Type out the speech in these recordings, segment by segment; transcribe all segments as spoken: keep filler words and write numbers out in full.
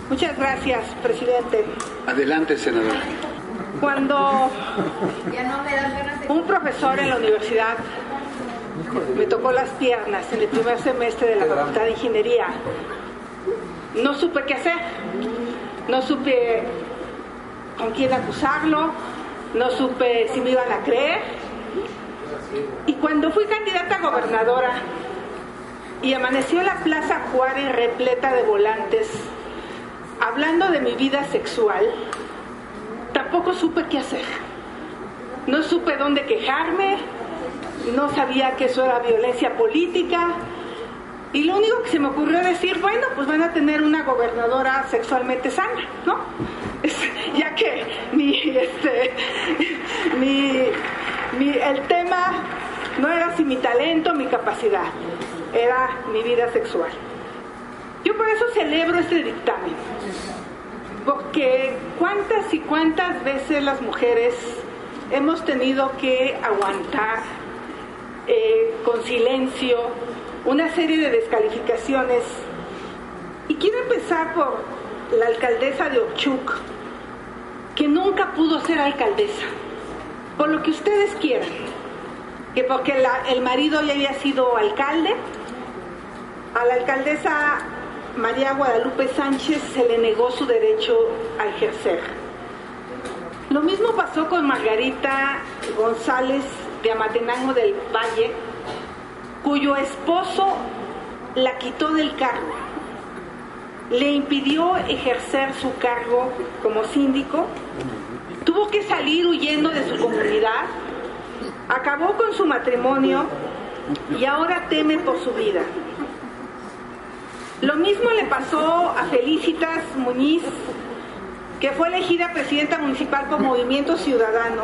Muchas gracias, presidente. Adelante, senadora. Cuando un profesor en la universidad me tocó las piernas en el primer semestre de la Facultad de Ingeniería, no supe qué hacer, no supe con quién acusarlo, no supe si me iban a creer. Y cuando fui candidata a gobernadora y amaneció la Plaza Juárez repleta de volantes hablando de mi vida sexual, tampoco supe qué hacer. No supe dónde quejarme, no sabía que eso era violencia política, y lo único que se me ocurrió decir, bueno, pues van a tener una gobernadora sexualmente sana, ¿no? Es, ya que mi, este, mi, mi, el tema no era si mi talento, mi capacidad, era mi vida sexual. Yo por eso celebro este dictamen, porque cuántas y cuántas veces las mujeres hemos tenido que aguantar eh, con silencio una serie de descalificaciones. Y quiero empezar por la alcaldesa de Ochuc, que nunca pudo ser alcaldesa, por lo que ustedes quieran, que porque la, el marido ya había sido alcalde. A la alcaldesa María Guadalupe Sánchez se le negó su derecho a ejercer. Lo mismo pasó con Margarita González de Amatenango del Valle, cuyo esposo la quitó del cargo, le impidió ejercer su cargo como síndico, tuvo que salir huyendo de su comunidad, acabó con su matrimonio y ahora teme por su vida. Lo mismo le pasó a Felicitas Muñiz, que fue elegida presidenta municipal por Movimiento Ciudadano,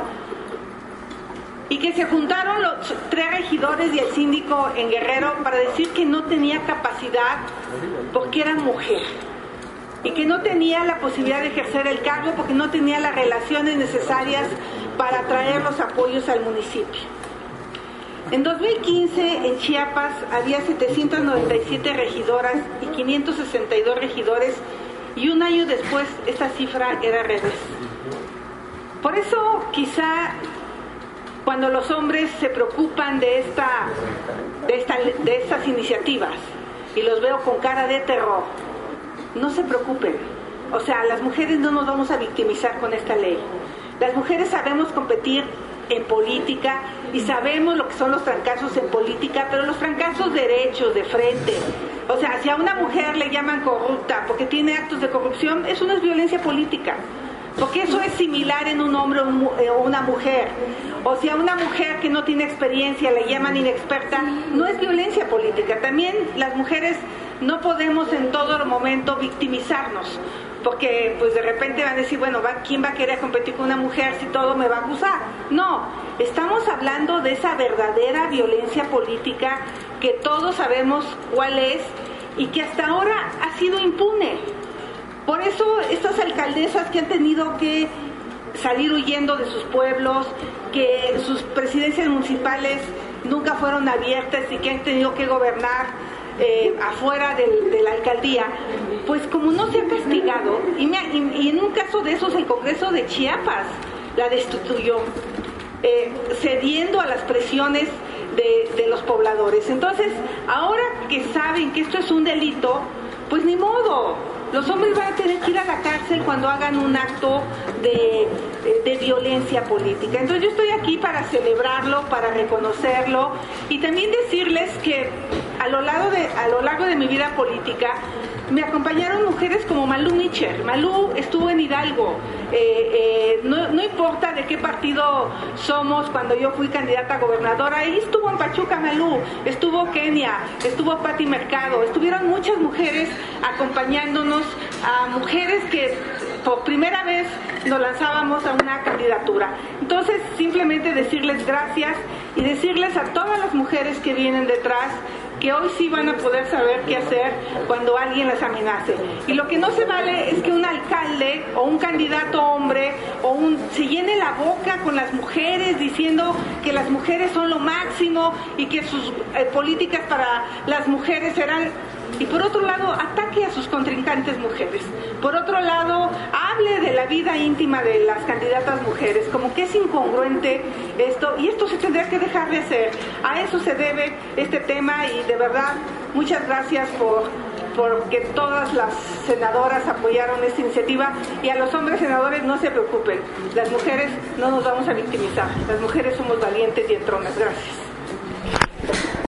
y que se juntaron los tres regidores y el síndico en Guerrero para decir que no tenía capacidad porque era mujer, y que no tenía la posibilidad de ejercer el cargo porque no tenía las relaciones necesarias para traer los apoyos al municipio. En dos mil quince en Chiapas había setecientas noventa y siete regidoras y quinientos sesenta y dos regidores, y un año después esta cifra era al revés. Por eso quizá cuando los hombres se preocupan de, esta, de, esta, de estas iniciativas y los veo con cara de terror, no se preocupen. O sea, las mujeres no nos vamos a victimizar con esta ley. Las mujeres sabemos competir en política y sabemos lo que son los trancazos en política, pero los trancazos derechos, de frente. O sea, si a una mujer le llaman corrupta porque tiene actos de corrupción, eso no es violencia política, porque eso es similar en un hombre o una mujer. O si a una mujer que no tiene experiencia le llaman inexperta, no es violencia política. También las mujeres no podemos en todo momento victimizarnos, porque pues de repente van a decir, bueno, ¿quién va a querer competir con una mujer si todo me va a acusar? No, estamos hablando de esa verdadera violencia política que todos sabemos cuál es y que hasta ahora ha sido impune. Por eso estas alcaldesas que han tenido que salir huyendo de sus pueblos, que sus presidencias municipales nunca fueron abiertas y que han tenido que gobernar eh, afuera de, de la alcaldía, pues como no se ha castigado, y, me, y, y en un caso de esos el Congreso de Chiapas la destituyó, eh, cediendo a las presiones de, de los pobladores. Entonces, ahora que saben que esto es un delito, pues ni modo, los hombres van a tener que ir a la cárcel cuando hagan un acto de, de, de violencia política. Entonces yo estoy aquí para celebrarlo, para reconocerlo, y también decirles que a lo largo de, a lo largo de mi vida política me acompañaron mujeres como Malú Micher. Malú estuvo en Hidalgo, eh, eh, no, no importa de qué partido somos, cuando yo fui candidata a gobernadora, ahí estuvo en Pachuca Malú, estuvo Kenia, estuvo Pati Mercado, estuvieron muchas mujeres acompañándonos, a mujeres que por primera vez nos lanzábamos a una candidatura. Entonces, simplemente decirles gracias y decirles a todas las mujeres que vienen detrás que hoy sí van a poder saber qué hacer cuando alguien las amenace. Y lo que no se vale es que un alcalde o un candidato hombre o un se llene la boca con las mujeres diciendo que las mujeres son lo máximo y que sus eh, políticas para las mujeres serán y por otro lado ataque a sus contrincantes mujeres. Por otro lado, hable de la vida íntima de las candidatas mujeres, como que es incongruente esto, y esto se tendría que dejar de hacer. A eso se debe este tema, y de verdad, muchas gracias por porque todas las senadoras apoyaron esta iniciativa, y a los hombres senadores no se preocupen, las mujeres no nos vamos a victimizar, las mujeres somos valientes y entronas. Gracias.